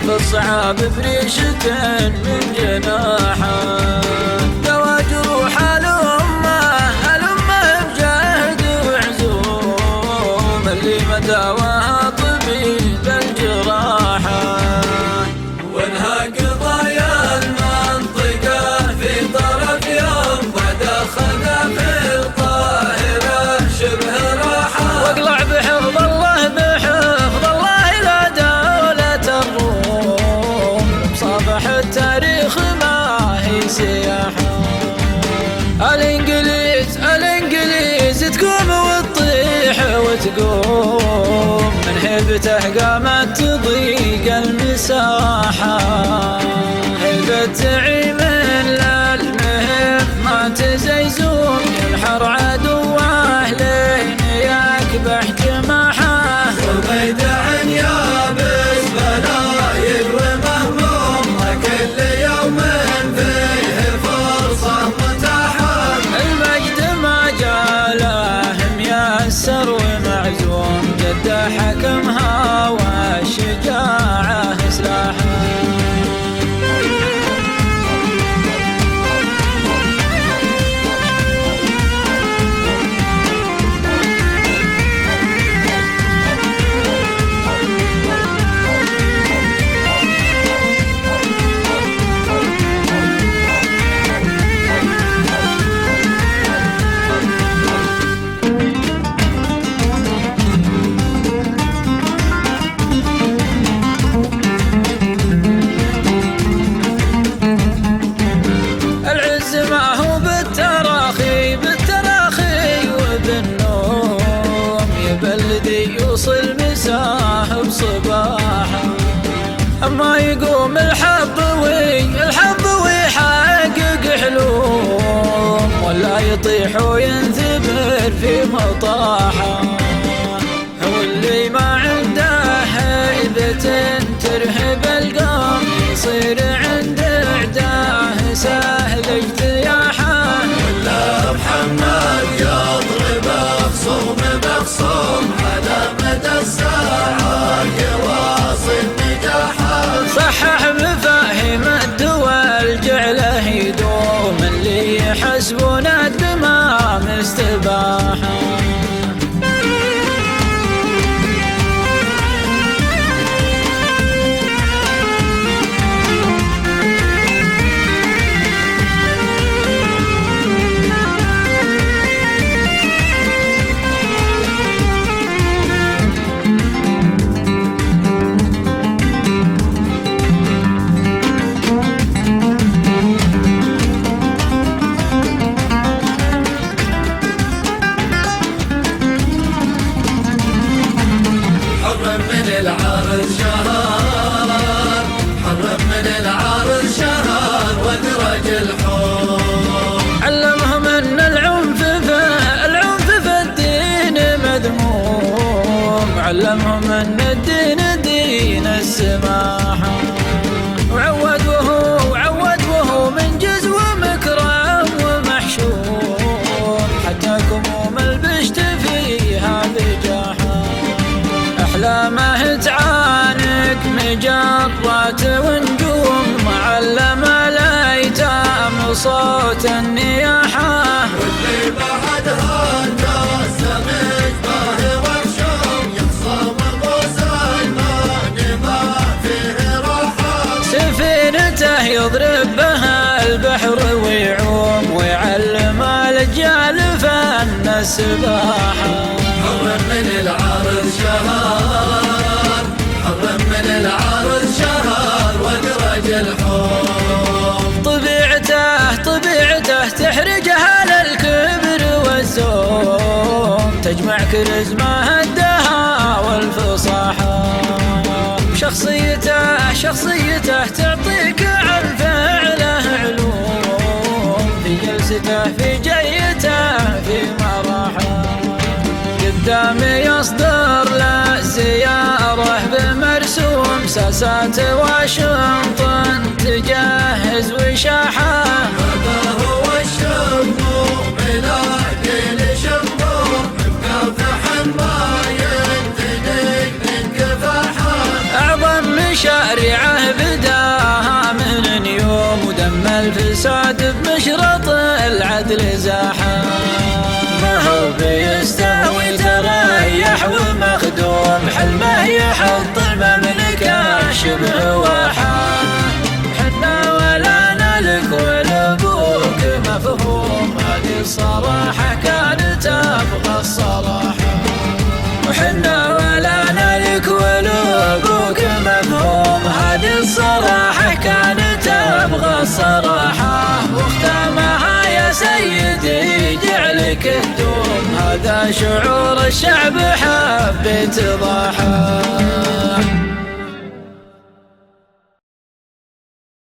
في الصعاب بريشة من جناحه دوا جروح الأمة بجهد وعزوم اللي مداواها طبيب الجراحة وانهى قضايا المنطقة في طرف يوم بعد أخذ في القاهرة شبه راحة واقلع بحفظ الله إلى دولة الروم صباح التاريخ ما هي سياحة الإنجليز تقوم وتطيح وتقوم من هيبته قامت تضيق المساحة هيبة تعيم للمهم ما تزيزون ينحر عدوه لين يكبح جماحه وبيد عن يابس بلايق ومهموم كل يوم فيه فرصة متاحة المجد ما جاله ميسر ومعزوم جد حكمها والشجاعة سلاحه يوصل مساه بصباحه اما يقوم الحظ ويحقق حلوم ولا يطيح وينثبر في مطاحه هو اللي ما عنده هيبة ترهب القوم يصير عند اعداه سهل اجتياحه ولا محمد يضرب بخصوم على مدى الساعة يواصل نجاحه صحح مفاهيم الدول جعله يدوم اللي يحسبون الدماء مستباحة علمهم ان العنف في الدين مذموم علمهم ان الدين دين السماحة وعود منجز ومكرم ومحشوم حتى كموم البشت فيها بجاحة أحلامه تعانق مجرات ونجوم معلم الأيتام صوت النياحة واللي بعدها جاسم إجباه ورشوم يخصم قوس الماء ما فيه راحة سفينته يضرب بها البحر ويعوم ويعلم الأجيال فن السباحة حرم من العرض شهر ودرج الحوم طبيعته تحرجها للكبر والزوم تجمع كاريزما الدهاء والفصاحة شخصيته تعطيك عن فعله علوم في جلسته في جيته في مراحه قدامي يصدر له زيارة بمرسوم ساسات واشنطن تجهز وشاحة هذا هو الشموم بلاقي شموم مكافح ما ينتدق من كفاحة أعظم مشاريعه مشرط العدل زاحم، ما هو بيستهوي تريح ومخدوم، حلمه يحط المملكة شبه واحة. حنا ولا نالك ولابوك مفهوم، هذه الصراحة كانت أبغى الصراحة. وحنا ولا نالك ولابوك مفهوم، هذه الصراحة كانت أبغى الصراحة. واختامها يا سيدي جعلك تدوم، هذا شعور الشعب حبيت